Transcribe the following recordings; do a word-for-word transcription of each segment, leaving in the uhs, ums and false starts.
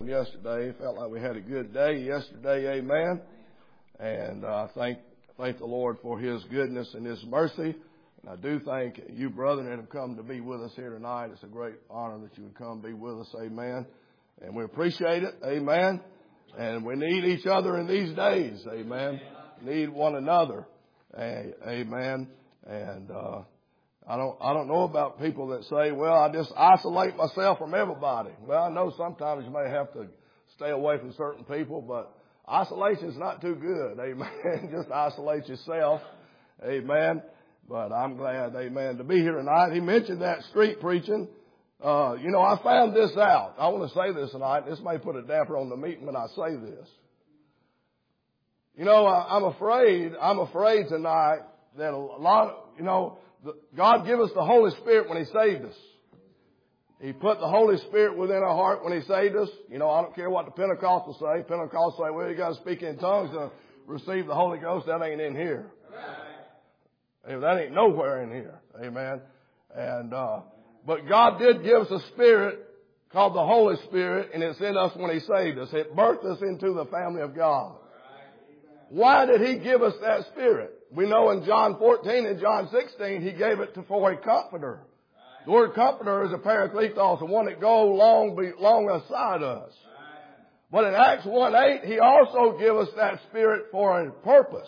yesterday. Felt like we had a good day yesterday, amen. And I uh, thank thank the Lord for His goodness and His mercy. And I do thank you, brethren, that have come to be with us here tonight. It's a great honor that you would come be with us, amen. And we appreciate it, amen. And we need each other in these days, amen. Need one another, amen. And uh I don't, I don't know about people that say, well, I just isolate myself from everybody. Well, I know sometimes you may have to stay away from certain people, but isolation is not too good. Amen. Just isolate yourself. Amen. But I'm glad, amen, to be here tonight. He mentioned that street preaching. Uh, you know, I found this out. I want to say this tonight. This may put a damper on the meeting when I say this. You know, I, I'm afraid, I'm afraid tonight that a lot of, you know, God gave us the Holy Spirit when He saved us. He put the Holy Spirit within our heart when He saved us. You know, I don't care what the Pentecostals say. Pentecostals say, well, you got to speak in tongues to receive the Holy Ghost. That ain't in here. Right. That ain't nowhere in here. Amen. And, uh, but God did give us a spirit called the Holy Spirit, and it's in us when He saved us. It birthed us into the family of God. Why did He give us that spirit? We know in John fourteen and John sixteen, He gave it to, for a comforter. The word comforter is a parakletos, the one that goes long, long aside us. But in Acts one eight, He also gave us that spirit for a purpose.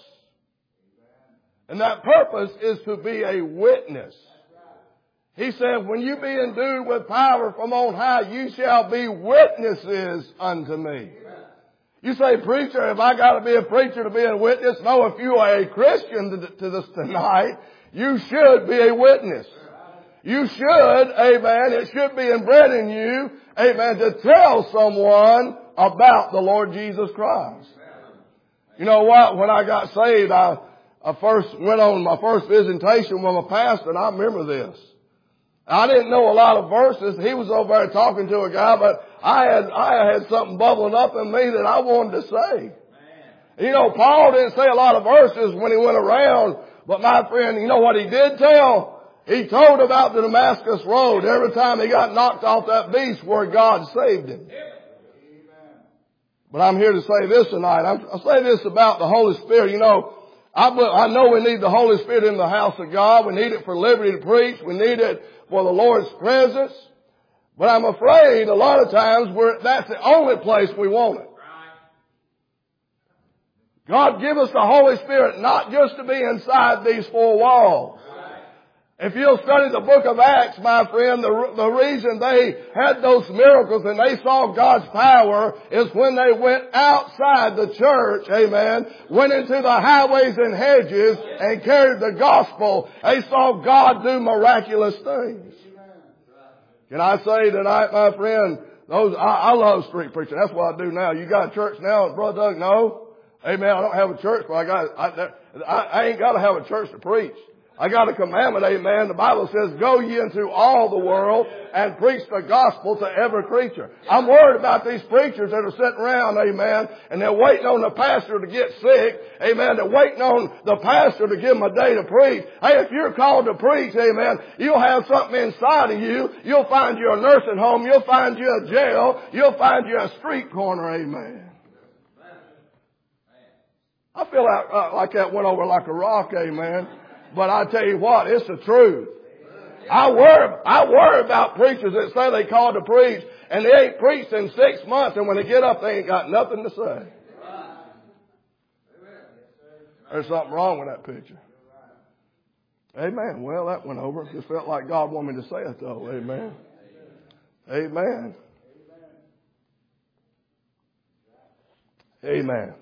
And that purpose is to be a witness. He said, when you be endued with power from on high, you shall be witnesses unto me. You say, preacher, have I got to be a preacher to be a witness? No, if you are a Christian to, to this tonight, you should be a witness. You should, amen, it should be inbred in you, amen, to tell someone about the Lord Jesus Christ. You know what? When I got saved, I, I first went on my first visitation with my pastor, and I remember this. I didn't know a lot of verses. He was over there talking to a guy, but I had, I had something bubbling up in me that I wanted to say. Man. You know, Paul didn't say a lot of verses when he went around, but my friend, you know what he did tell? He told about the Damascus Road every time he got knocked off that beast where God saved him. Amen. But I'm here to say this tonight. I'm, I'll say this about the Holy Spirit. You know, I, I know we need the Holy Spirit in the house of God. We need it for liberty to preach. We need it for the Lord's presence. But I'm afraid a lot of times we're, that's the only place we want it. God give us the Holy Spirit not just to be inside these four walls. If you'll study the book of Acts, my friend, the, the reason they had those miracles and they saw God's power is when they went outside the church, amen, went into the highways and hedges and carried the gospel. They saw God do miraculous things. Can I say tonight, my friend, those I, I love street preaching. That's what I do now. You got a church now, Brother Doug? No. Amen. I don't have a church, but I got I, I, I ain't got to have a church to preach. I got a commandment, amen. The Bible says, go ye into all the world and preach the gospel to every creature. I'm worried about these preachers that are sitting around, amen, and they're waiting on the pastor to get sick, amen. They're waiting on the pastor to give them a day to preach. Hey, if you're called to preach, amen, you'll have something inside of you. You'll find you a nursing home. You'll find you a jail. You'll find you a street corner, amen. I feel like, uh, like that went over like a rock, amen. But I tell you what, it's the truth. I worry, I worry about preachers that say they called to preach and they ain't preached in six months and when they get up they ain't got nothing to say. There's something wrong with that picture. Amen. Well, that went over. Just felt like God wanted me to say it though. Amen. Amen. Amen.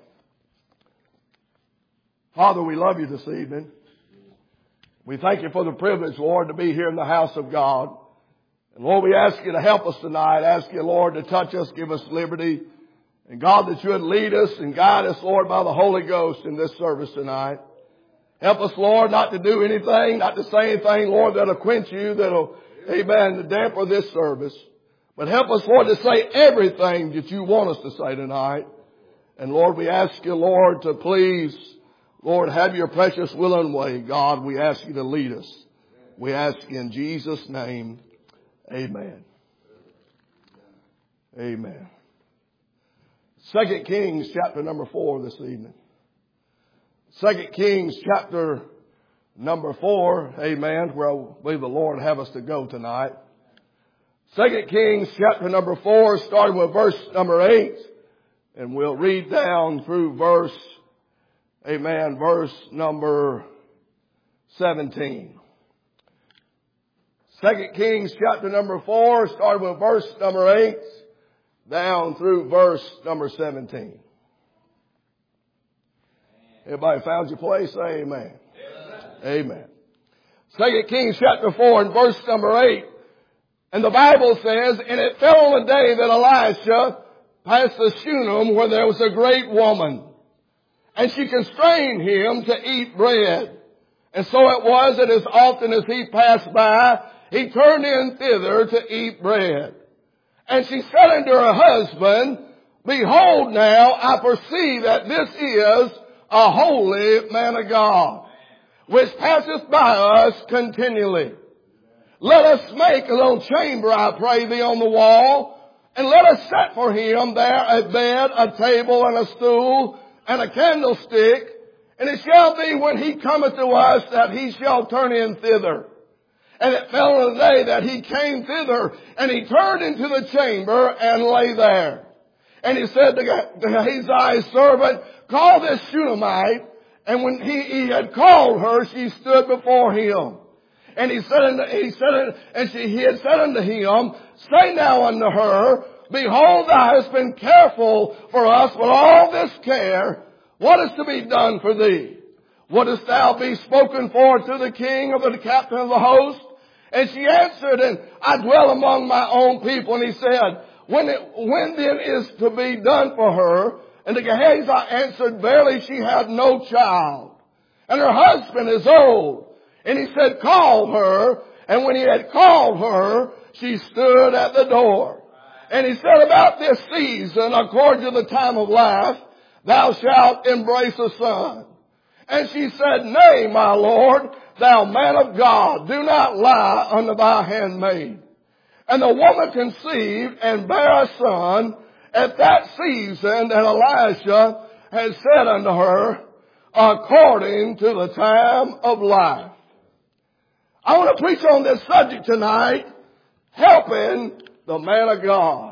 Father, we love you this evening. We thank you for the privilege, Lord, to be here in the house of God. And Lord, we ask you to help us tonight. Ask you, Lord, to touch us, give us liberty. And God, that you would lead us and guide us, Lord, by the Holy Ghost in this service tonight. Help us, Lord, not to do anything, not to say anything, Lord, that'll quench you, that'll, amen, to damper this service. But help us, Lord, to say everything that you want us to say tonight. And Lord, we ask you, Lord, to please, Lord, have your precious will and way. God, we ask you to lead us. We ask you in Jesus' name. Amen. Amen. Second Kings chapter number four this evening. Second Kings chapter number four, amen, where I believe the Lord have us to go tonight. Second Kings chapter number four, starting with verse number eight, and we'll read down through verse, amen, verse number seventeen. Second Kings chapter number four, starting with verse number eight, down through verse number seventeen. Everybody found your place? Say amen. Amen. Amen. Second Kings chapter four and verse number eight. And the Bible says, and it fell on the day that Elisha passed the Shunem where there was a great woman. And she constrained him to eat bread. And so it was that as often as he passed by, he turned in thither to eat bread. And she said unto her husband, Behold now, I perceive that this is a holy man of God, which passeth by us continually. Let us make a little chamber, I pray thee, on the wall, and let us set for him there a bed, a table, and a stool, and a candlestick. And it shall be when he cometh to us that he shall turn in thither. And it fell on the day that he came thither, and he turned into the chamber and lay there. And he said to Gehazi's servant, Call this Shunammite. And when he, he had called her, she stood before him. And he said, unto, he said, and she, he had said unto him, Say now unto her, Behold, thou hast been careful for us with all this care. What is to be done for thee? Wouldest thou be spoken for to the king of the captain of the host? And she answered, and I dwell among my own people. And he said, When, it, when then is to be done for her? And the Gehazi answered, Verily she hath no child, and her husband is old. And he said, Call her. And when he had called her, she stood at the door. And he said, About this season, according to the time of life, thou shalt embrace a son. And she said, Nay, my Lord, thou man of God, do not lie unto thy handmaid. And the woman conceived and bare a son at that season that Elisha had said unto her, according to the time of life. I want to preach on this subject tonight, helping the man of God.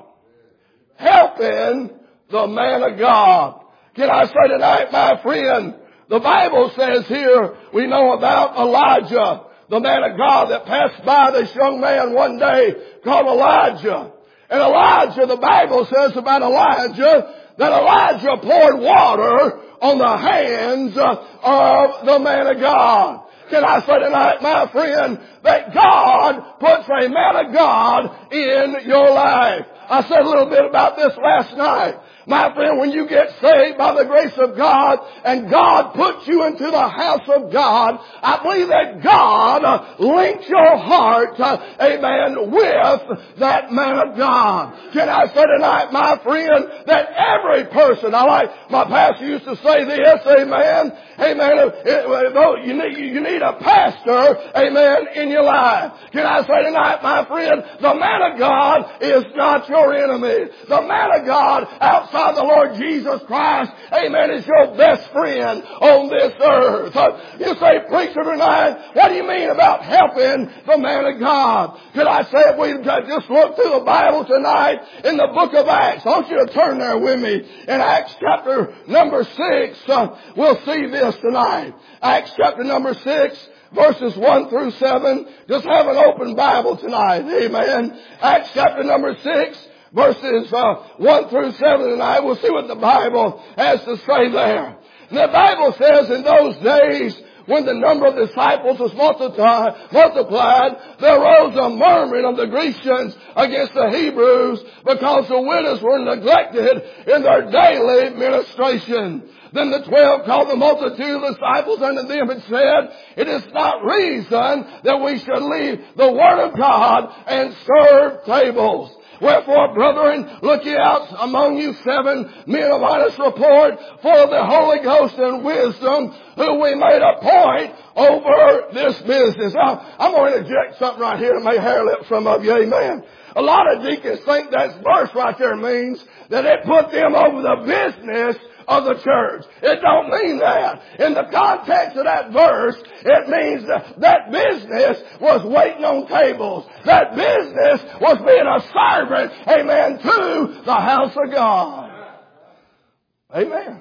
Helping the man of God. Can I say tonight, my friend, the Bible says here, we know about Elijah, the man of God that passed by this young man one day called Elijah. And Elijah, the Bible says about Elijah, that Elijah poured water on the hands of the man of God. Can I say tonight, my friend, that God puts a man of God in your life. I said a little bit about this last night. My friend, when you get saved by the grace of God and God puts you into the house of God, I believe that God links your heart, amen, with that man of God. Can I say tonight, my friend, that every person, I like, my pastor used to say this, amen, amen, you need, you need a pastor, amen, in your life. Can I say tonight, my friend, the man of God is not your enemy. The man of God outside the Lord Jesus Christ, amen, is your best friend on this earth. You say, preacher, tonight, what do you mean about helping the man of God? Could I say, if we just look through the Bible tonight in the book of Acts, I want you to turn there with me. In Acts chapter number six, uh, we'll see this tonight. Acts chapter number six, verses one through seven. Just have an open Bible tonight. Amen. Acts chapter number six, verses uh, one through seven tonight. We'll see what the Bible has to say there. And the Bible says, in those days, when the number of disciples was multiplied, multiplied, there arose a murmuring of the Grecians against the Hebrews, because the widows were neglected in their daily ministration. Then the twelve called the multitude of disciples unto them and said, It is not reason that we should leave the word of God and serve tables. Wherefore, brethren, look ye out among you seven men of honest report, full of the Holy Ghost and wisdom, who we made a point over this business. Now, I'm going to interject something right here that may hair lip some of you. Amen. A lot of deacons think that verse right there means that it put them over the business of the church. It don't mean that. In the context of that verse, it means that that business was waiting on tables. That business was being a servant, amen, to the house of God. Amen.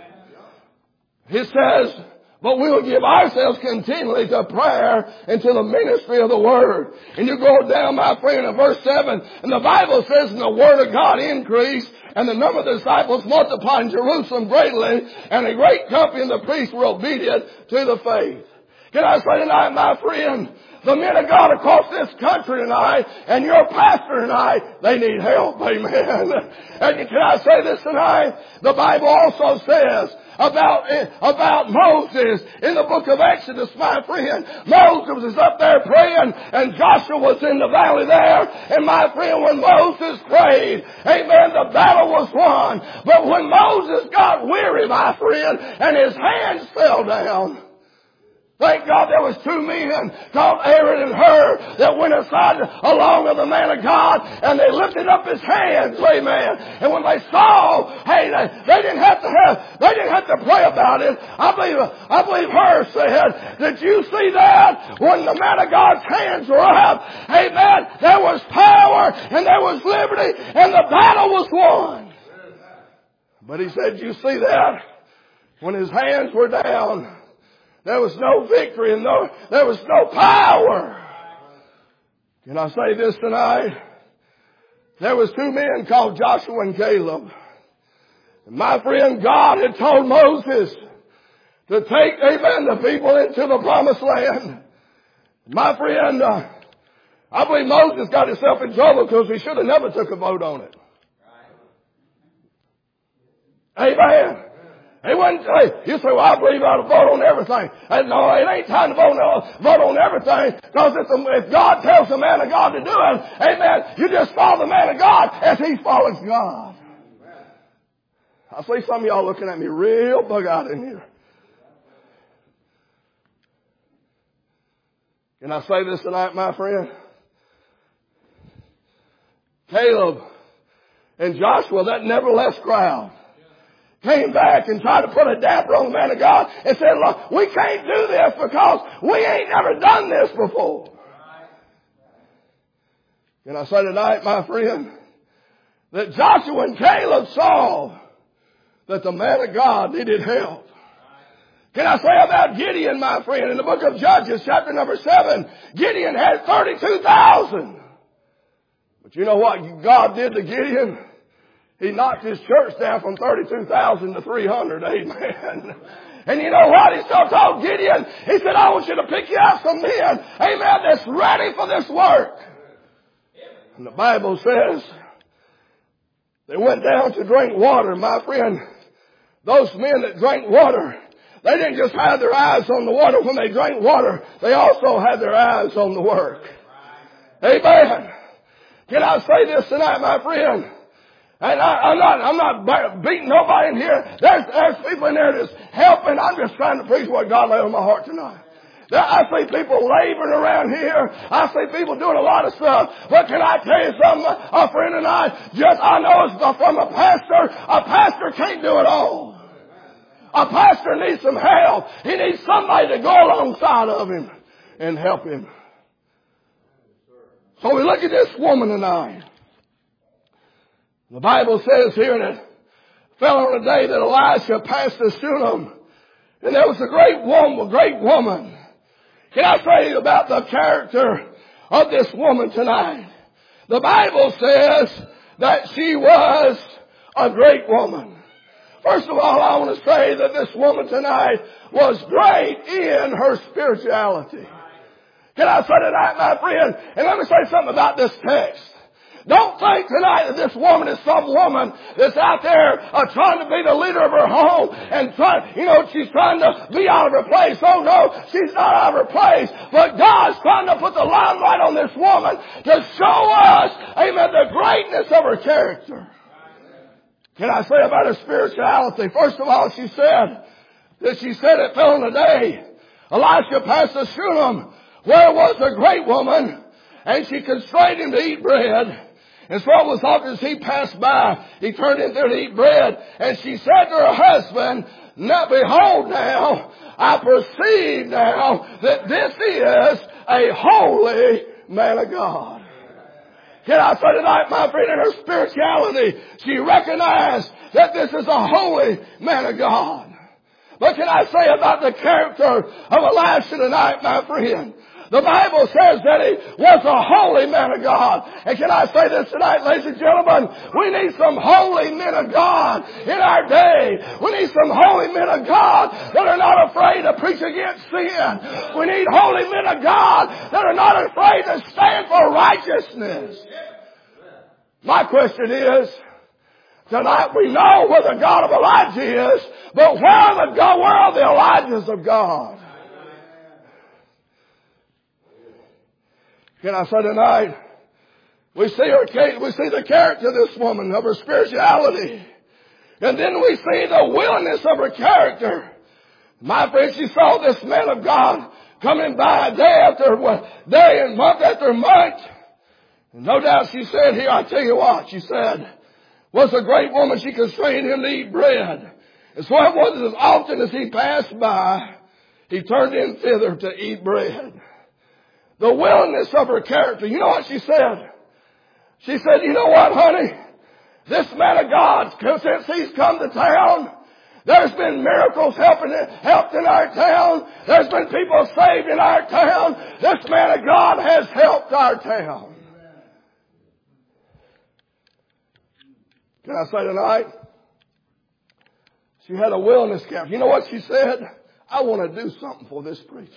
It says, but we will give ourselves continually to prayer and to the ministry of the Word. And you go down, my friend, in verse seven, and the Bible says, and the Word of God increased, and the number of the disciples multiplied in Jerusalem greatly, and a great company of the priests were obedient to the faith. Can I say tonight, my friend, the men of God across this country tonight, and your pastor tonight, they need help. Amen. And can I say this tonight? The Bible also says about, about Moses in the book of Exodus, my friend. Moses was up there praying, and Joshua was in the valley there. And my friend, when Moses prayed, amen, the battle was won. But when Moses got weary, my friend, and his hands fell down, thank God there was two men called Aaron and Hur that went aside along with the man of God, and they lifted up his hands, amen. And when they saw, hey, they, they didn't have to have, they didn't have to pray about it. I believe, I believe Hur said, did you see that? When the man of God's hands were up, amen, there was power and there was liberty and the battle was won. But he said, you see that? When his hands were down, there was no victory and no, there was no power. Can I say this tonight? There was two men called Joshua and Caleb. And my friend, God had told Moses to take, amen, the people into the promised land. My friend, uh, I believe Moses got himself in trouble because he should have never took a vote on it. Amen. He wouldn't say, you say, well, I believe I ought to vote on everything. And no, it ain't time to vote on, vote on everything. Because if, if God tells the man of God to do it, amen, you just follow the man of God as he follows God. I see some of y'all looking at me real bug-eyed in here. Can I say this tonight, my friend? Caleb and Joshua, that nevertheless crowd, came back and tried to put a damper on the man of God and said, look, we can't do this because we ain't never done this before. Can I say tonight, my friend, that Joshua and Caleb saw that the man of God needed help. Can I say about Gideon, my friend, in the book of Judges, chapter number seven, Gideon had thirty-two thousand. But you know what God did to Gideon? He knocked his church down from thirty-two thousand to three hundred. Amen. And you know what? He still told Gideon, he said, I want you to pick you out some men, amen, that's ready for this work. And the Bible says they went down to drink water. My friend, those men that drank water, they didn't just have their eyes on the water when they drank water. They also had their eyes on the work. Amen. Can I say this tonight, my friend? And I, I'm not, I'm not beating nobody in here. There's, there's people in there that's helping. I'm just trying to preach what God laid on my heart tonight. There, I see people laboring around here. I see people doing a lot of stuff. But can I tell you something? A friend and I, just, I know it's from a pastor. A pastor can't do it all. A pastor needs some help. He needs somebody to go alongside of him and help him. So we look at this woman tonight. The Bible says here that it fell on the day that Elisha passed the Shunem, and there was a great woman, a great woman. Can I tell you about the character of this woman tonight? The Bible says that she was a great woman. First of all, I want to say that this woman tonight was great in her spirituality. Can I say tonight, my friend? And let me say something about this text. Don't think tonight that this woman is some woman that's out there uh, trying to be the leader of her home and trying, you know, she's trying to be out of her place. Oh no, she's not out of her place. But God's trying to put the limelight on this woman to show us, amen, the greatness of her character. Can I say about her spirituality? First of all, she said that she said it fell in a day. Elisha passed the Shunem, where was a great woman, and she constrained him to eat bread. And so it was often as he passed by, he turned in there to eat bread. And she said to her husband, now behold now, I perceive now that this is a holy man of God. Can I say tonight, my friend, in her spirituality, she recognized that this is a holy man of God. But can I say about the character of Elisha tonight, my friend? The Bible says that he was a holy man of God. And can I say this tonight, ladies and gentlemen? We need some holy men of God in our day. We need some holy men of God that are not afraid to preach against sin. We need holy men of God that are not afraid to stand for righteousness. My question is, tonight we know where the God of Elijah is, but where are the God, where are the Elijahs of God? Can I say tonight, we see her, we see the character of this woman, of her spirituality. And then we see the willingness of her character. My friend, she saw this man of God coming by day after day and month after month. And no doubt she said here, I tell you what, she said, was a great woman. She constrained him to eat bread. And so it was as often as he passed by, he turned in thither to eat bread. The willingness of her character. You know what she said? She said, you know what, honey? This man of God, since he's come to town, there's been miracles helping, helped in our town. There's been people saved in our town. This man of God has helped our town. Can I say tonight? She had a willingness character. You know what she said? I want to do something for this preacher.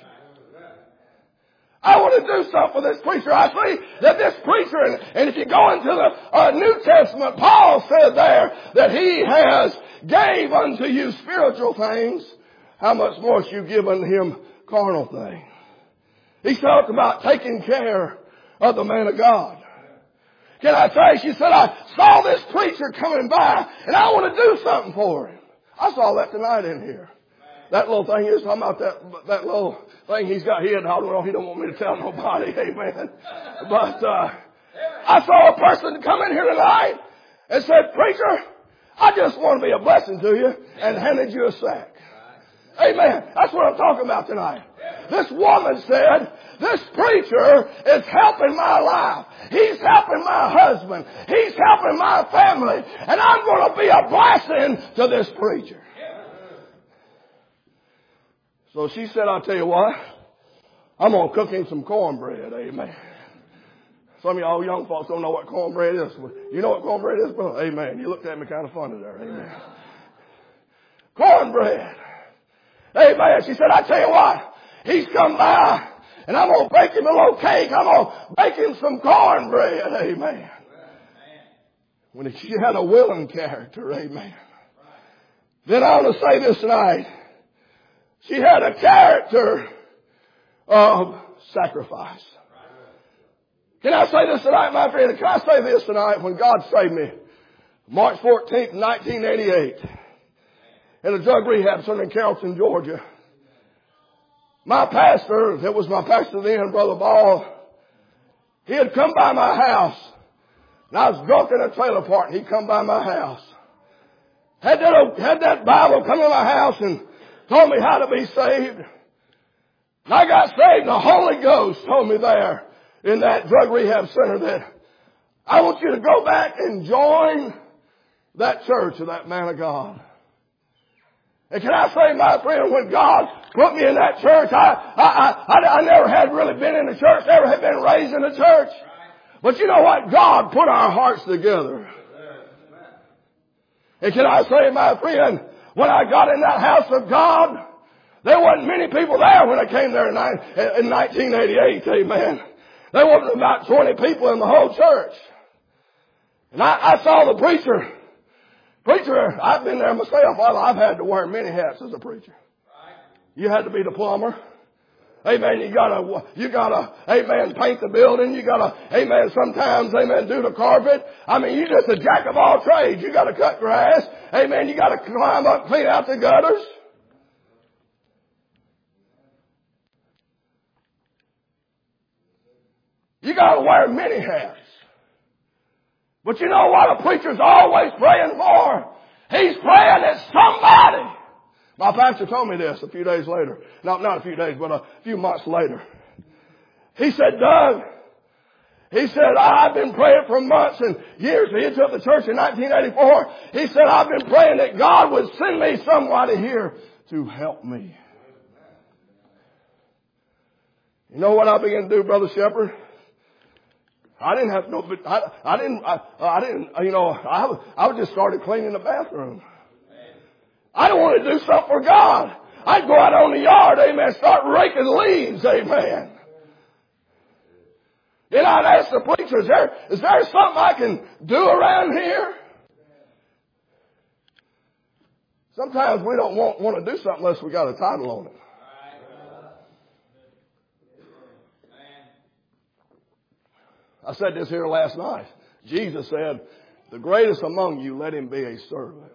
I want to do something for this preacher. I see that this preacher, and, and if you go into the uh, New Testament, Paul said there that he has gave unto you spiritual things. How much more shall you give unto him carnal things? He talked about taking care of the man of God. Can I say, she said, I saw this preacher coming by, and I want to do something for him. I saw that tonight in here. That little thing is talking about that, that little thing he's got here. I don't know, he don't want me to tell nobody, amen. But, uh, I saw a person come in here tonight and said, preacher, I just want to be a blessing to you, and handed you a sack. Amen. That's what I'm talking about tonight. This woman said, this preacher is helping my life. He's helping my husband. He's helping my family. And I'm going to be a blessing to this preacher. So she said, I'll tell you what, I'm going to cook him some cornbread. Amen. Some of y'all young folks don't know what cornbread is. You know what cornbread is, brother? Amen. You looked at me kind of funny there. Amen. Cornbread. Amen. She said, I tell you what, he's come by and I'm going to bake him a little cake. I'm going to bake him some cornbread. Amen. When she had a willing character. Amen. Then I want to say this tonight. She had a character of sacrifice. Can I say this tonight, my friend? Can I say this tonight? When God saved me, March fourteenth, nineteen eighty-eight, in a drug rehab center in Carrollton, Georgia. My pastor, that was my pastor then, Brother Ball, he had come by my house. And I was drunk in a trailer park, and he'd come by my house. Had that, had that Bible come to my house and told me how to be saved. And I got saved, and the Holy Ghost told me there in that drug rehab center that I want you to go back and join that church of that man of God. And can I say, my friend, when God put me in that church, I, I, I, I never had really been in the church, never had been raised in the church. But you know what? God put our hearts together. And can I say, my friend, when I got in that house of God, there wasn't many people there when I came there in nineteen eighty-eight, amen. There wasn't about twenty people in the whole church. And I, I saw the preacher. Preacher, I've been there myself. I've had to wear many hats as a preacher. You had to be the plumber. Amen. You gotta, you gotta, amen, paint the building. You gotta, amen, sometimes, amen, do the carpet. I mean, you're just a jack of all trades. You gotta cut grass. Amen. You gotta climb up, clean out the gutters. You gotta wear many hats. But you know what a preacher's always praying for? He's praying that somebody. My pastor told me this a few days later. Not, not a few days, but a few months later. He said, Doug, he said, I've been praying for months and years. He took the church in nineteen eighty-four. He said, I've been praying that God would send me somebody here to help me. You know what I began to do, Brother Shepherd? I didn't have no, I, I didn't, I, I didn't, you know, I, I just started cleaning the bathroom. I don't want to do something for God. I'd go out on the yard, amen, start raking leaves, amen. Then I'd ask the preacher, is there, is there something I can do around here? Sometimes we don't want, want to do something unless we got a title on it. I said this here last night. Jesus said, the greatest among you, let him be a servant.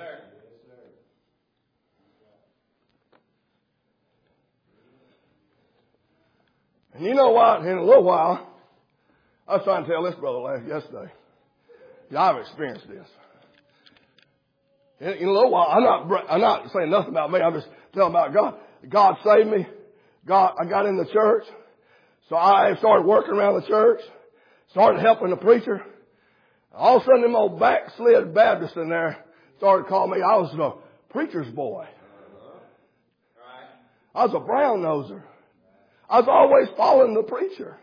And you know what? In a little while, I was trying to tell this brother last yesterday. Yeah, I've experienced this. In, in a little while, I'm not, I'm not saying nothing about me. I'm just telling about God. God saved me. God, I got in the church. So I started working around the church. Started helping the preacher. All of a sudden, them old backslid Baptists in there started calling me. I was the preacher's boy. I was a brown noser. I was always following the preacher.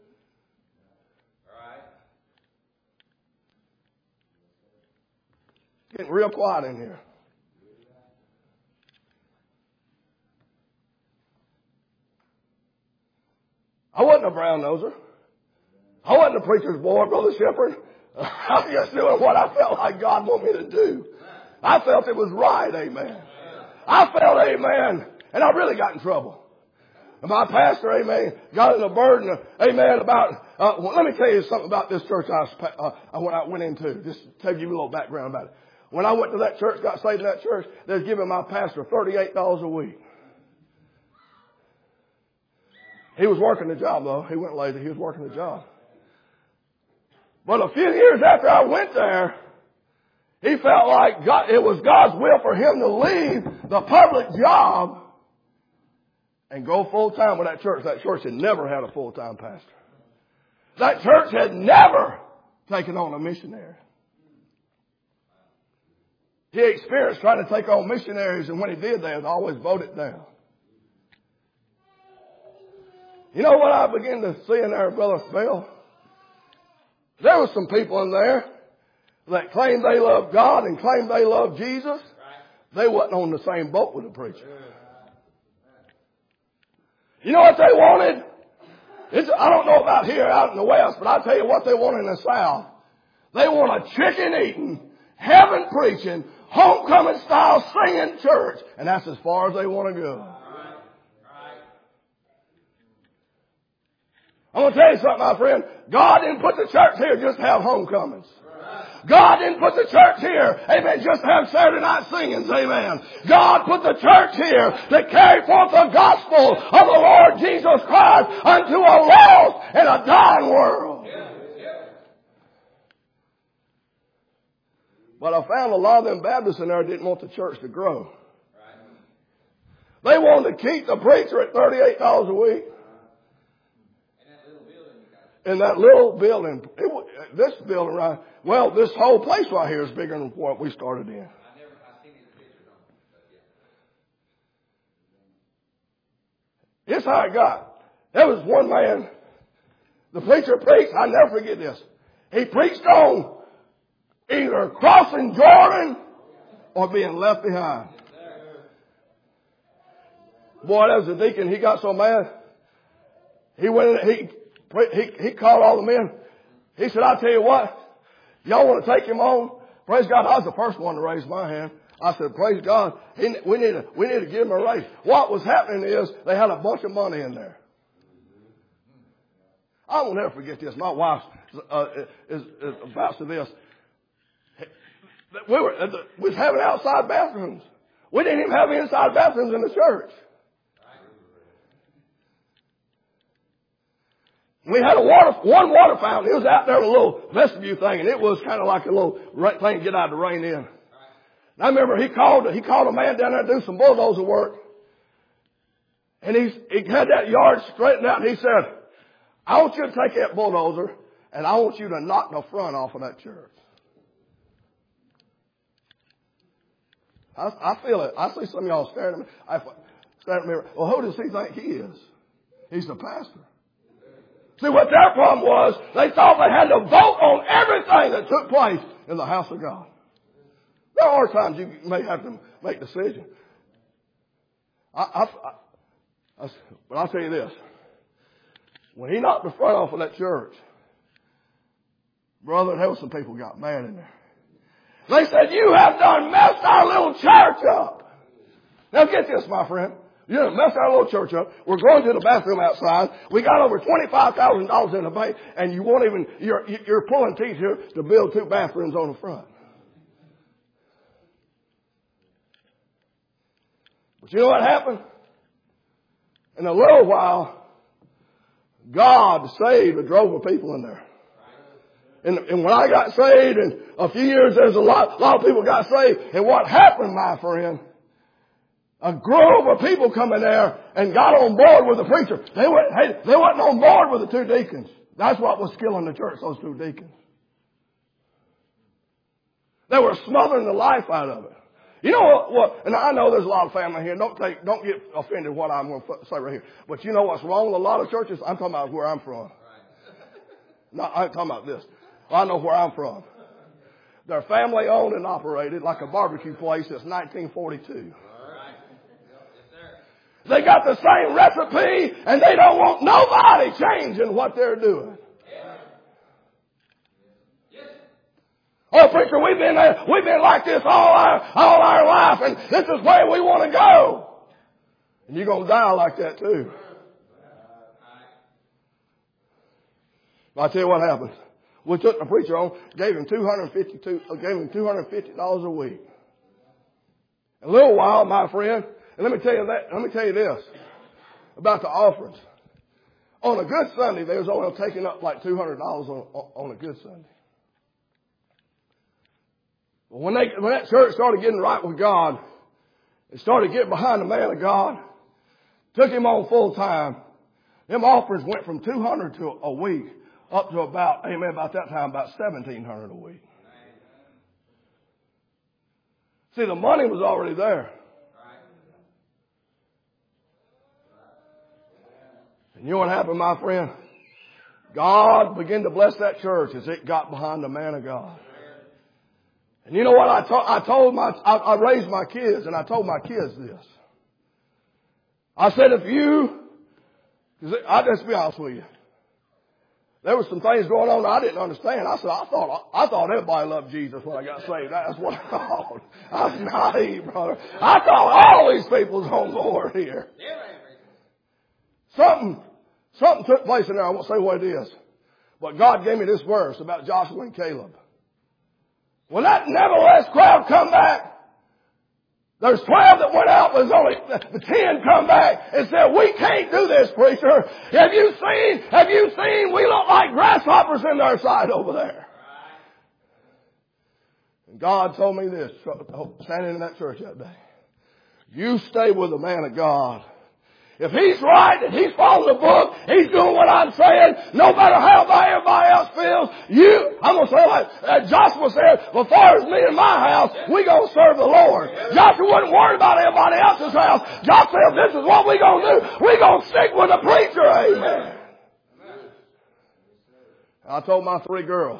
Getting real quiet in here. I wasn't a brown noser. I wasn't a preacher's boy, Brother Shepherd. I was just doing what I felt like God wanted me to do. I felt it was right, amen. I felt, amen, and I really got in trouble. And my pastor, amen, got in a burden, of, amen, about, uh, well, let me tell you something about this church I, was, uh, when I went into. Just to give you a little background about it. When I went to that church, got saved in that church, they was giving my pastor thirty-eight dollars a week. He was working the job, though. He wasn't lazy. He was working the job. But a few years after I went there, he felt like God, it was God's will for him to leave the public job and go full-time with that church. That church had never had a full-time pastor. That church had never taken on a missionary. He experienced trying to take on missionaries, and when he did, they would always vote it down. You know what I began to see in there, Brother Bill? There were some people in there that claimed they loved God and claimed they loved Jesus. They wasn't on the same boat with the preacher. You know what they wanted? It's, I don't know about here out in the West, but I'll tell you what they want in the South. They want a chicken-eating, heaven-preaching, homecoming-style singing church. And that's as far as they want to go. I'm going to tell you something, my friend. God didn't put the church here just to have homecomings. God didn't put the church here, amen, just to have Saturday night singings, amen. God put the church here to carry forth the gospel of the Lord Jesus Christ unto a lost and a dying world. But I found a lot of them Baptists in there didn't want the church to grow. They wanted to keep the preacher at thirty-eight dollars a week. In that little building, it, this building right, well, this whole place right here is bigger than what we started in. Here's how it got. There was one man, the preacher preached, I'll never forget this. He preached on either crossing Jordan or being left behind. Boy, that was the deacon. He got so mad. He went in, he, He, he called all the men. He said, I'll tell you what, Y'all want to take him on? Praise God. I was the first one to raise my hand. I said, praise God. He, we need to, we need to give him a raise. What was happening is they had a bunch of money in there. I will never forget this. My wife uh, is, is about to this. We were, we was having outside bathrooms. We didn't even have inside bathrooms in the church. We had a water, one water fountain. It was out there with a little vestibule thing, and it was kind of like a little thing to get out of the rain in. And I remember he called, he called a man down there to do some bulldozer work. And he, he had that yard straightened out, and he said, I want you to take that bulldozer, and I want you to knock the front off of that church. I, I feel it. I see some of y'all staring at me. I staring at me. Well, who does he think he is? He's the pastor. See, what their problem was, they thought they had to vote on everything that took place in the house of God. There are times you may have to make decisions. I, I, I, I, but I'll tell you this. When he knocked the front off of that church, brother, there was some people got mad in there. They said, you have done messed our little church up. Now get this, my friend. You done messed our little church up. We're going to the bathroom outside. We got over twenty-five thousand dollars in the bank, and you won't even, you're, you're pulling teeth here to build two bathrooms on the front. But you know what happened? In a little while, God saved a drove of people in there. And, and when I got saved, in a few years, there's a lot, a lot of people got saved. And what happened, my friend, a grove of people come in there and got on board with the preacher. They went, hey, they wasn't on board with the two deacons. That's what was killing the church, those two deacons. They were smothering the life out of it. You know what, what, and I know there's a lot of family here. Don't take, don't get offended what I'm going to say right here. But you know what's wrong with a lot of churches? I'm talking about where I'm from. No, I'm talking about this. I know where I'm from. They're family owned and operated like a barbecue place since nineteen forty-two. They got the same recipe and they don't want nobody changing what they're doing. Oh, preacher, we've been uh, we've been like this all our all our life, and this is where we want to go. And you're gonna die like that too. I'll tell you what happened. We took the preacher on, gave him two hundred fifty-two, gave him two hundred fifty dollars a week. In a little while, my friend, and let me tell you that. Let me tell you this about the offerings. On a good Sunday, they was only taking up like two hundred dollars on on a good Sunday. But when they when that church started getting right with God, it started getting behind the man of God, took him on full time. Them offerings went from two hundred to a week up to about, amen, about that time, about seventeen hundred a week. See, the money was already there. And you know what happened, my friend? God began to bless that church as it got behind the man of God. And you know what I, to- I told my, I, I raised my kids, and I told my kids this. I said, if you, cause I'll just be honest with you. There was some things going on that I didn't understand. I said, I thought, I thought everybody loved Jesus when I got saved. That's what I thought. I was naive, brother. I thought all these people was on board here. Something, something took place in there. I won't say what it is. But God gave me this verse about Joshua and Caleb. When that nevertheless crowd come back, there's twelve that went out, but there's only the ten come back and said, we can't do this, preacher. Have you seen, have you seen, we look like grasshoppers in their sight over there. And God told me this, standing in that church that day. You stay with the man of God. If he's right and he's following the book, he's doing what I'm saying, no matter how everybody else feels, you, I'm going to say like uh, Joshua said, as far as me and my house, we going to serve the Lord. Joshua wasn't worried about everybody else's house. Joshua said, this is what we going to do. we going to stick with the preacher, amen. I told my three girls,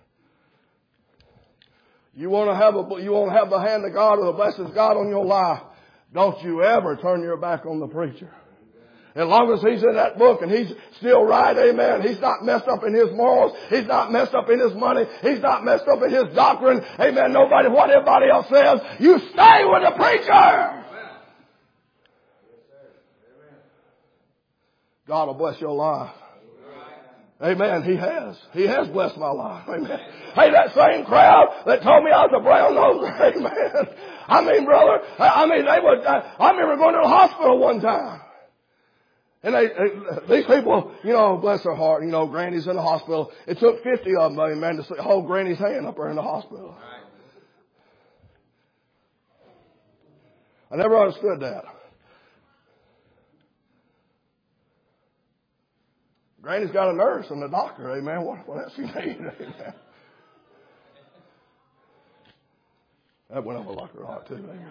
you want to have a, you want to have the hand of God or the blessings of God on your life, don't you ever turn your back on the preacher. As long as he's in that book and he's still right, amen, he's not messed up in his morals, he's not messed up in his money, he's not messed up in his doctrine, amen, nobody, what everybody else says, you stay with the preacher! God will bless your life. Amen. He has. He has blessed my life. Amen. Hey, that same crowd that told me I was a brown noser. Amen. I mean, brother, I mean, they would, I, I remember going to the hospital one time. And they, they, these people, you know, bless their heart, you know, Granny's in the hospital. It took fifty of them, amen, to hold Granny's hand up there in the hospital. I never understood that. Granny's got a nurse and a doctor, amen. What, what else you need, amen. That went over like a rock too, amen.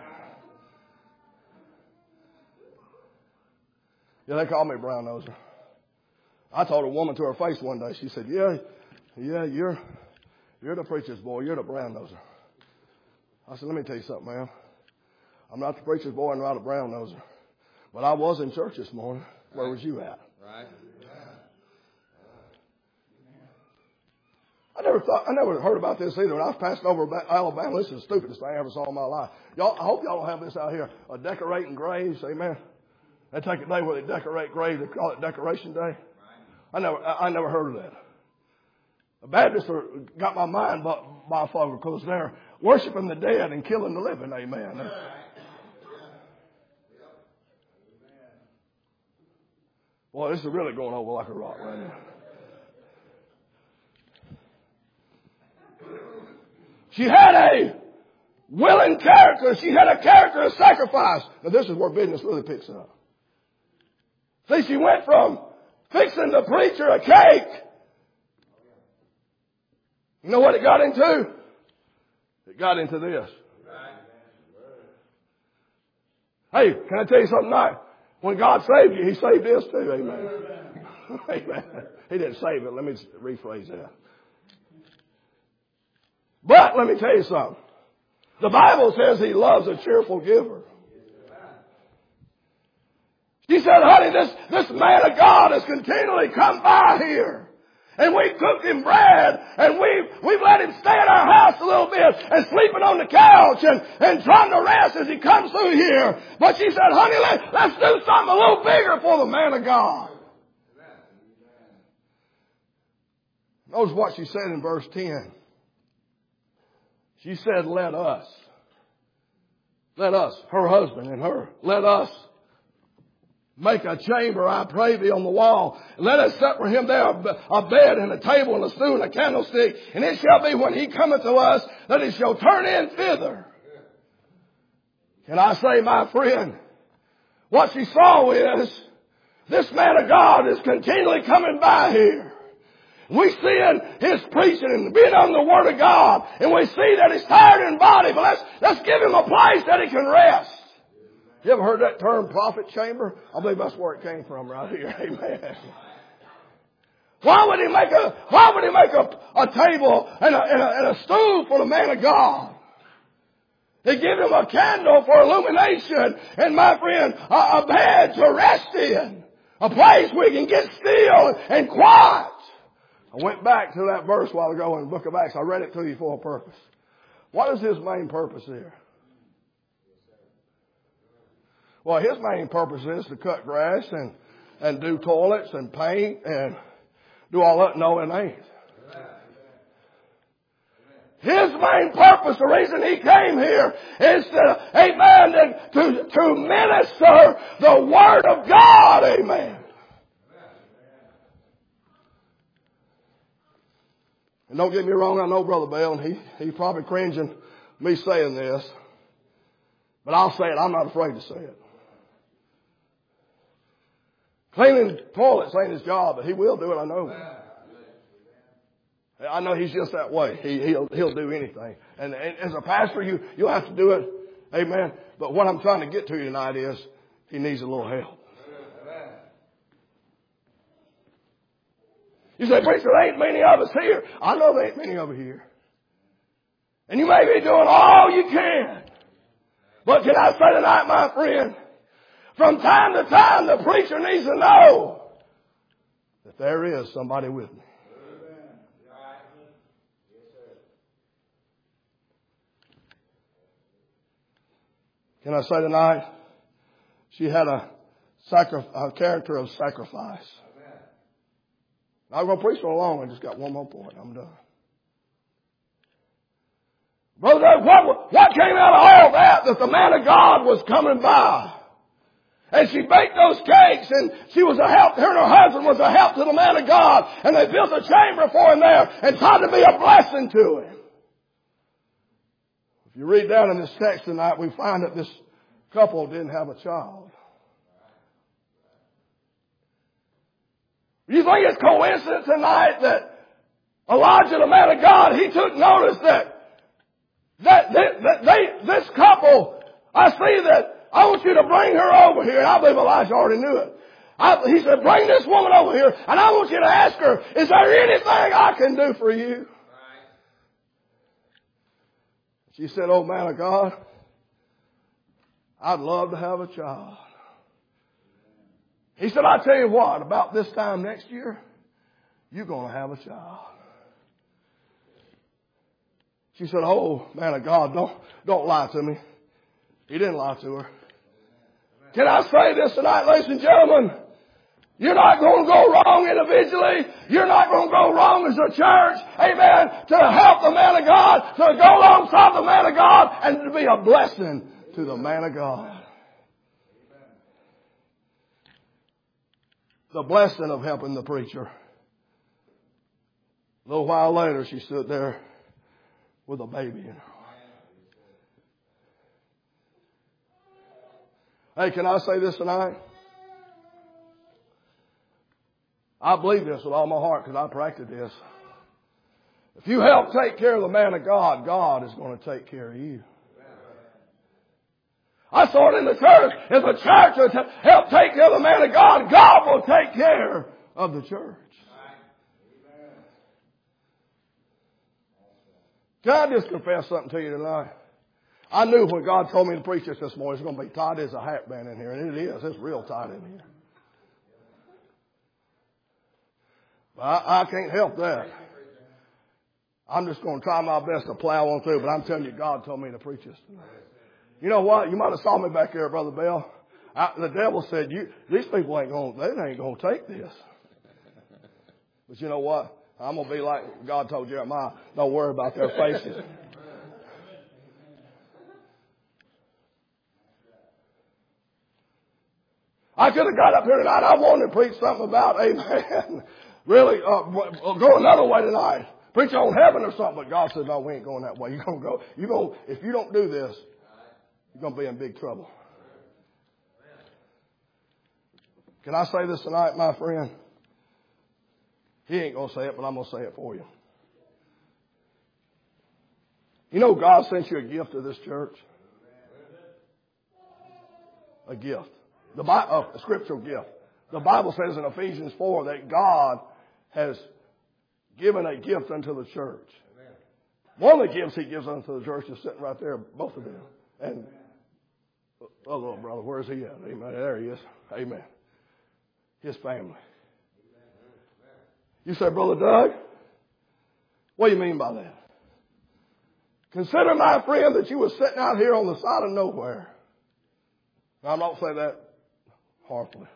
Yeah, they call me a brown noser. I told a woman to her face one day, she said, yeah, yeah, you're, you're the preacher's boy, you're the brown noser. I said, let me tell you something, ma'am. I'm not the preacher's boy and not a brown noser. But I was in church this morning. Where was you at? Right. I never thought, I never heard about this either. When I was passing over Alabama, this is the stupidest thing I ever saw in my life. Y'all, I hope y'all don't have this out here. Uh, decorating graves, amen. They take a day where they decorate graves. They call it Decoration Day. I never, I, I never heard of that. The Baptists are, got my mind by, by far because they're worshiping the dead and killing the living, amen. Boy, this is really going over like a rock right now. She had a willing character. She had a character of sacrifice. Now this is where business really picks up. See, she went from fixing the preacher a cake. You know what it got into? It got into this. Hey, can I tell you something nice? When God saved you, He saved this too. Amen. Amen. He didn't save it. Let me rephrase that. But let me tell you something. The Bible says He loves a cheerful giver. She said, honey, this, this man of God has continually come by here. And we cooked him bread, and we've, we've let him stay in our house a little bit, and sleeping on the couch, and, and trying to rest as he comes through here. But she said, honey, let, let's do something a little bigger for the man of God. Notice what she said in verse ten. She said, let us. Let us, her husband and her, let us make a chamber, I pray thee, on the wall. Let us set for him there a bed and a table and a stool and a candlestick. And it shall be when he cometh to us that he shall turn in thither. Can I say, my friend, what she saw is this man of God is continually coming by here. We see in his preaching and being on the Word of God, and we see that he's tired in body, but let's, let's give him a place that he can rest. You ever heard that term, prophet chamber? I believe that's where it came from right here. Amen. Why would he make a, why would he make a, a table and a, and, a, and a stool for the man of God? They give him a candle for illumination, and my friend, a, a bed to rest in. A place where he can get still and quiet. I went back to that verse a while ago in the book of Acts. I read it to you for a purpose. What is his main purpose here? Well, his main purpose is to cut grass and, and do toilets and paint and do all that. No, it ain't. His main purpose, the reason he came here, is to, amen, to, to minister the Word of God, amen. And don't get me wrong, I know Brother Bell, and he, he's probably cringing me saying this, but I'll say it, I'm not afraid to say it. Cleaning toilets ain't his job, but he will do it, I know. I know he's just that way. He, he'll, he'll do anything. And, and as a pastor, you, you'll have to do it. Amen. But what I'm trying to get to you tonight is he needs a little help. You say, preacher, there ain't many of us here. I know there ain't many of us here. And you may be doing all you can. But can I say tonight, my friend, From time to time, the preacher needs to know that there is somebody with me. Can I say tonight, she had a, sacri- a character of sacrifice. I'm going to preach so long, I just got one more point. I'm done. Brother Doug, what, what came out of all that? That the man of God was coming by. And she baked those cakes, and she was a help, her and her husband was a help to the man of God. And they built a chamber for him there and tried to be a blessing to him. If you read down in this text tonight, we find that this couple didn't have a child. You think it's coincidence tonight that Elijah, the man of God, he took notice that, that, that, that they, this couple, I see that I want you to bring her over here. And I believe Elijah already knew it. I, he said, bring this woman over here, and I want you to ask her, is there anything I can do for you? She said, oh, man of God, I'd love to have a child. He said, I tell you what, about this time next year, you're going to have a child. She said, oh, man of God, don't, don't lie to me. He didn't lie to her. Can I say this tonight, ladies and gentlemen? You're not going to go wrong individually. You're not going to go wrong as a church. Amen. To help the man of God, to go alongside the man of God, and to be a blessing to the man of God. The blessing of helping the preacher. A little while later, she stood there with a baby in her arms. Hey, can I say this tonight? I believe this with all my heart because I practice this. If you help take care of the man of God, God is going to take care of you. I saw it in the church. If the church will t- help take care of the man of God, God will take care of the church. Can I just confess something to you tonight? I knew when God told me to preach this this morning, it's going to be tight as a hat band in here. And it is. It's real tight in here. But I, I can't help that. I'm just going to try my best to plow on through. But I'm telling you, God told me to preach this tonight. You know what? You might have saw me back there, Brother Bell. I, the devil said, "You these people ain't going. They ain't going to take this." But you know what? I'm going to be like God told Jeremiah. Don't worry about their faces. I could have got up here tonight. I wanted to preach something about, amen, really, uh, go another way tonight. Preach on heaven or something. But God said, no, we ain't going that way. You're going to go. You're going, if you don't do this, you're going to be in big trouble. Can I say this tonight, my friend? He ain't going to say it, but I'm going to say it for you. You know God sent you a gift to this church? A gift. The Bible, a scriptural gift. The Bible says in Ephesians four that God has given a gift unto the church. One of the gifts He gives unto the church is sitting right there, both of them. And, oh, little brother, where's he at? Amen. There he is. Amen. His family. You say, Brother Doug, what do you mean by that? Consider, my friend, that you were sitting out here on the side of nowhere. Now, I don't say that harshly.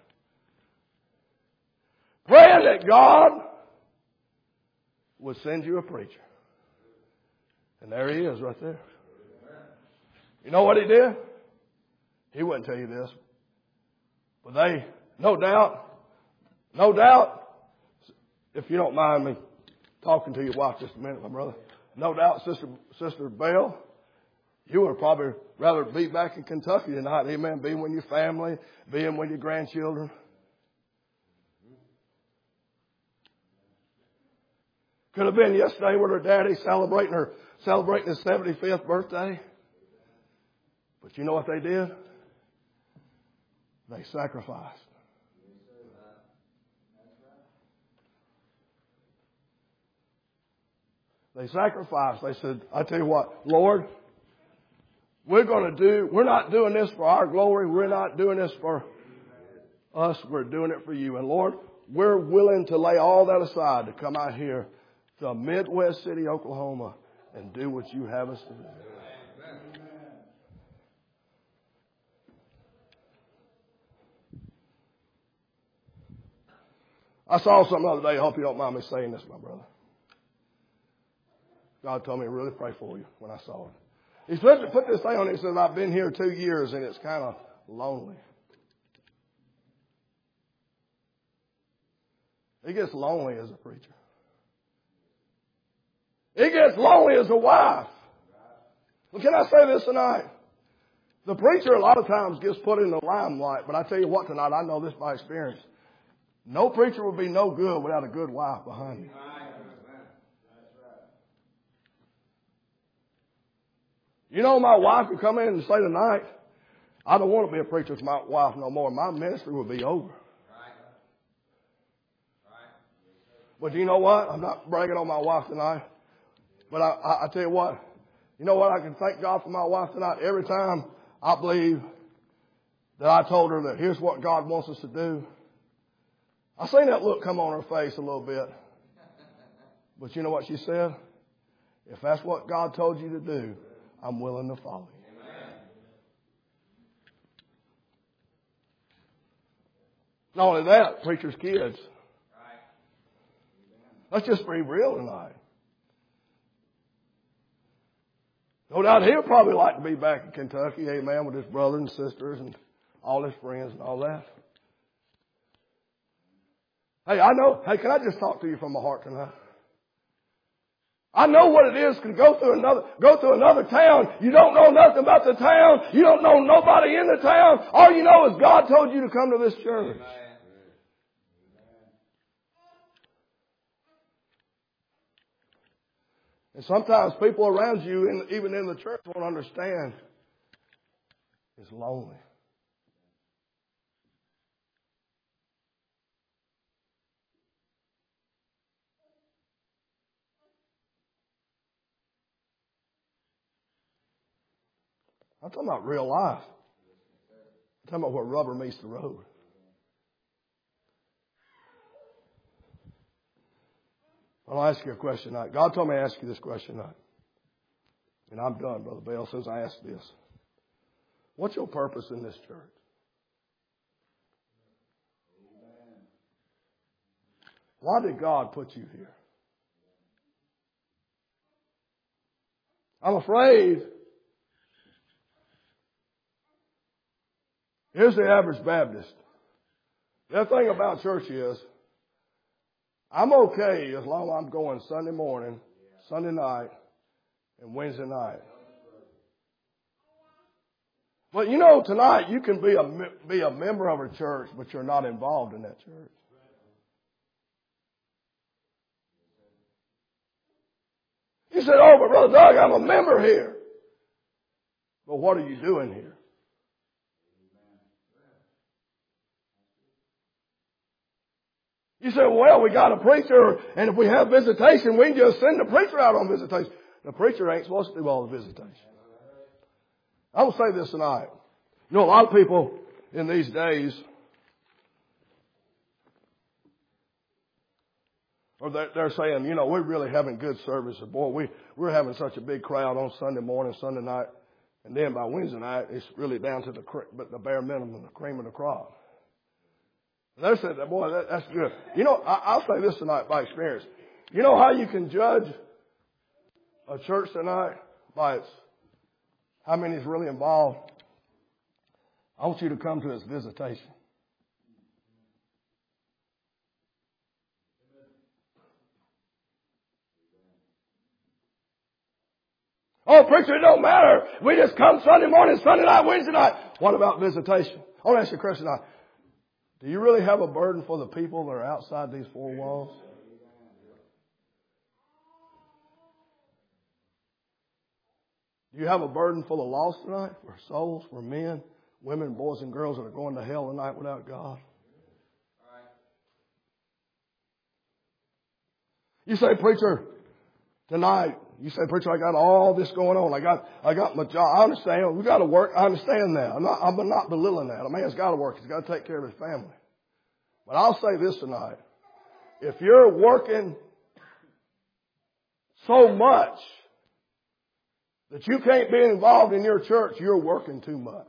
Praying that God would send you a preacher. And there he is right there. You know what he did? He wouldn't tell you this. But they, no doubt, no doubt, if you don't mind me talking to your wife just a minute, my brother. No doubt, Sister Sister Bell, you would probably rather be back in Kentucky tonight, amen, being with your family, being with your grandchildren. Could have been yesterday with her daddy celebrating her celebrating his seventy-fifth birthday. But you know what they did? They sacrificed. They sacrificed. They said, I tell you what, Lord, We're going to do, we're not doing this for our glory. We're not doing this for us. We're doing it for you. And Lord, we're willing to lay all that aside to come out here to Midwest City, Oklahoma, and do what you have us to do. I saw something the other day. I hope you don't mind me saying this, my brother. God told me to really pray for you when I saw it. He put, put this thing on it. He says, I've been here two years and it's kind of lonely. It gets lonely as a preacher. It gets lonely as a wife. Well, can I say this tonight? The preacher a lot of times gets put in the limelight, but I tell you what tonight, I know this by experience. No preacher will be no good without a good wife behind him. You know, my wife would come in and say tonight, I don't want to be a preacher with my wife no more. My ministry will be over. But you know what? I'm not bragging on my wife tonight. But I, I, I tell you what, you know what? I can thank God for my wife tonight. Every time I believe that I told her that here's what God wants us to do, I seen that look come on her face a little bit. But you know what she said? If that's what God told you to do, I'm willing to follow you. Amen. Not only that, preachers' kids. Right. Let's just be real tonight. No doubt he'll probably like to be back in Kentucky, amen, with his brothers and sisters and all his friends and all that. Hey, I know. Hey, can I just talk to you from my heart tonight? I know what it is to go through another, go through another town. You don't know nothing about the town. You don't know nobody in the town. All you know is God told you to come to this church. Amen. And sometimes people around you, in, even in the church, won't understand. It's lonely. I'm talking about real life. I'm talking about where rubber meets the road. I'll ask you a question tonight. God told me to ask you this question tonight. And I'm done, Brother Bell, since I asked this. What's your purpose in this church? Why did God put you here? I'm afraid here's the average Baptist. The thing about church is, I'm okay as long as I'm going Sunday morning, Sunday night, and Wednesday night. But you know, tonight you can be a, be a member of a church, but you're not involved in that church. You said, oh, but Brother Doug, I'm a member here. But what are you doing here? You say, well, we got a preacher, and if we have visitation, we can just send the preacher out on visitation. The preacher ain't supposed to do all the visitation. I will say this tonight. You know, a lot of people in these days, or they're, they're saying, you know, we're really having good service. Boy, we, we're having such a big crowd on Sunday morning, Sunday night, and then by Wednesday night, it's really down to the, but the bare minimum, the cream of the crop. They said, boy, that, that's good. You know, I, I'll say this tonight by experience. You know how you can judge a church tonight? By its, how many is really involved? I want you to come to its visitation. Oh, preacher, it don't matter. We just come Sunday morning, Sunday night, Wednesday night. What about visitation? I want to ask you a question tonight. Do you really have a burden for the people that are outside these four walls? Do you have a burden for the lost tonight? For souls, for men, women, boys, and girls that are going to hell tonight without God? You say, preacher, Tonight, you say, preacher, I got all this going on. I got, I got my job. I understand. We got to work. I understand that. I'm not, I'm not belittling that. A man's got to work. He's got to take care of his family. But I'll say this tonight. If you're working so much that you can't be involved in your church, you're working too much.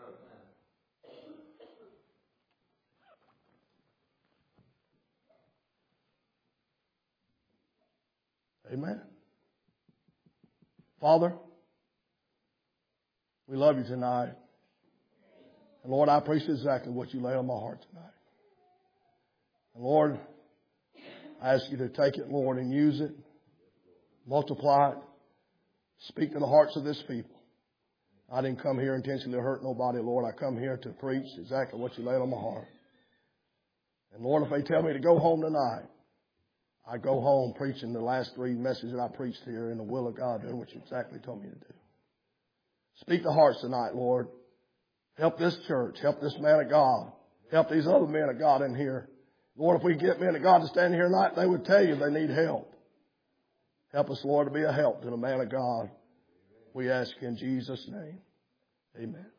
Amen. Father, we love you tonight. And Lord, I appreciate exactly what you laid on my heart tonight. And Lord, I ask you to take it, Lord, and use it. Multiply it. Speak to the hearts of this people. I didn't come here intentionally to hurt nobody, Lord. I come here to preach exactly what you laid on my heart. And Lord, if they tell me to go home tonight, I go home preaching the last three messages that I preached here in the will of God, doing what you exactly told me to do. Speak to hearts tonight, Lord. Help this church. Help this man of God. Help these other men of God in here. Lord, if we get men of God to stand here tonight, they would tell you they need help. Help us, Lord, to be a help to the man of God. We ask in Jesus' name. Amen.